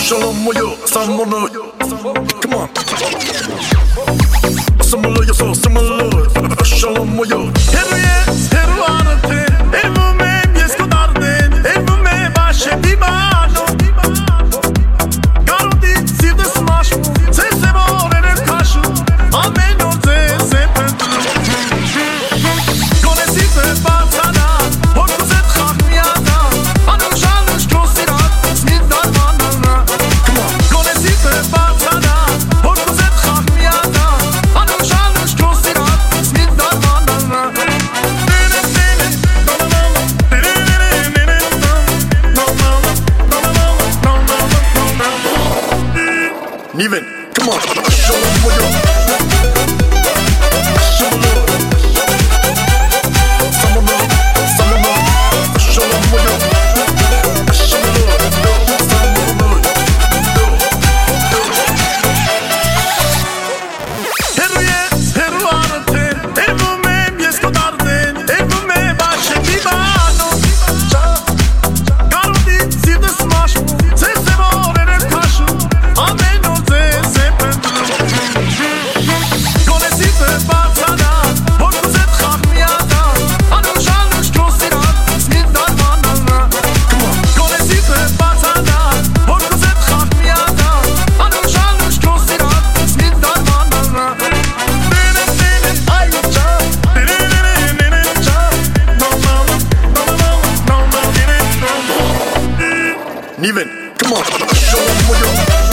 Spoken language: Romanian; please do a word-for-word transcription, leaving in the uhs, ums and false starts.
Shalom moyo, samono. Come on. Similar, you're so similar. Shalom moyo. Heruye, heru arate. Evume biesko darden. Evume bashe bibano. Garodi side smash. Se se vore ne kashu. Ameno se se pentu. Kone si se pasana. Horku se tchach miada. Anam shalosh krosirat. Smid dar manana. Come on. Kone si se pasana. Horku se tchach miada. Anam shalosh krosirat. Smid dar manana. Niven, come on, show them what you're. Show them love. Someone love, someone love. Show them what you're. Show them love, someone love. Heruye, heru arate. Evume biesko darden. Evume bashe bibano. Garodi side smash. Se se vore ne kashu. Ameno se se pentu. Kone si se pasana. Horku se tchach miada. Anam shalosh krosirat. Smid dar manana. Come on. Kone si se pasana. Horku se tchach miada. Anam shalosh krosirat. Smid dar manana. Nene nene ay cha. Nene nene nene cha. No no no no no no no. Niven, come on, show them what you're.